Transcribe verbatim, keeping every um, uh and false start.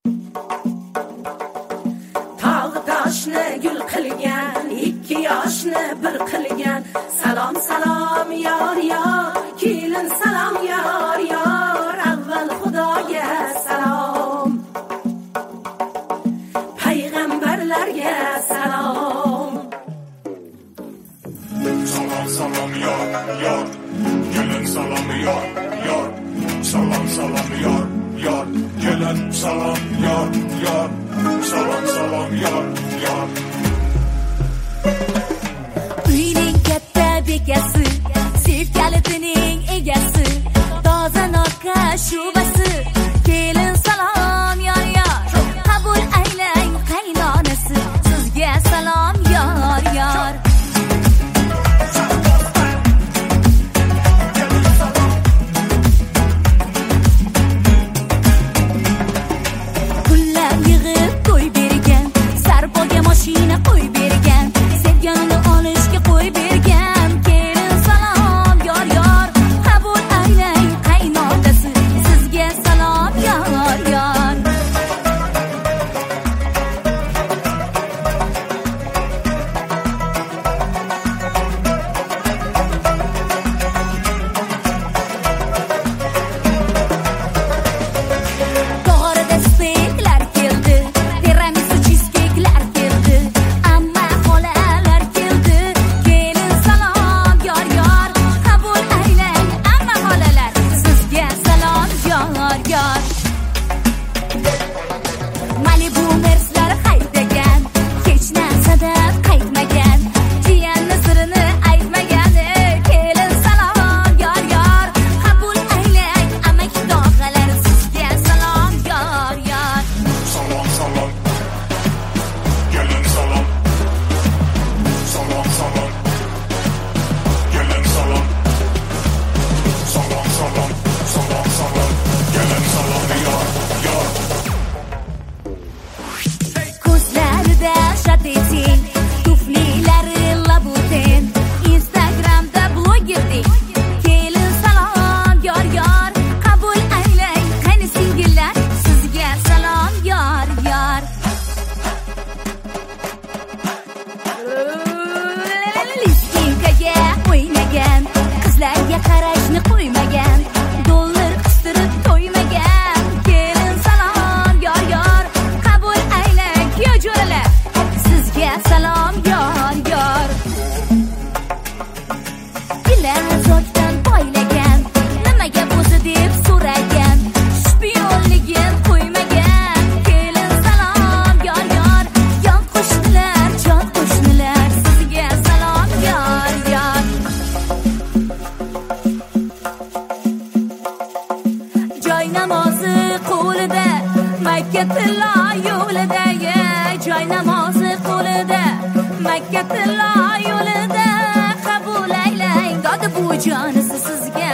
tog' toshni gul qilgan, ikki yoshni bir qilgan. Salom salom yor yor, kelin salom yor yor. Avval Xudoga salom, payg'ambarlarga salom. Salam salam yor yor, kelin salom yor yor. Salam salam yor yor, kelin salom yor yor. Salam salam yor yor. Uyning katta bekasi, sevgalining egasi, toza noka shubasi. Kelin salom yor yor, qabul aylang qaynonasi. Sizga salom yor yor. Pullar yig'ib to'y bergan, sarboga mashina qo'y bergan, sevganini olishga qo'y bergan. Kelin salom yor yor, qabul aylang qaynonasi. Sizga salom yor yor. To'g'rida steyklar keldi, tiramisu cheesecake'lar keldi, amma xolalar keldi. Kelin salom yor yor, qabul aylang amma xolalar. Sizga salom yor yor. Malibu Merslar haydagan, hech narsadan qaytmagan, jiyanni sirini aytmagan. Kelin salom yor yor, qabul aylang amaki tog'alar. Sizga salom yor yor. Salam salam, kelin salam. Salam salam, kelin salam. Salam salam, salam salam, kelin salam yor yor. Ko'zlarida shatetin, tuflilari labutin, Instagramda blogerdek. Kelin salom yor yor, qabul aylang qayni singillar. Sizga salom yor yor. Listinkaga qo'ymagan, qizlarga qarashni qo'ymagan, dollar qistirib to'ymagan. Kelin salom yor yor, qabul aylang kuyojo'ralar. Sizga salom yor yor. Bilan zotdan poylagan, nimaga bo'lsa deb so'ragan, shpionligin qo'ymagan. Kelin salom yor yor, yon qo'shnilar, jon qo'shnilar. Sizga salom yor yor. Joy namozi qo'lida, Makka tilla yo'lida. Joy namozi qo'lida, Makka tilla yo'lida. Qabul aylang dodi bu jonisi. Sizga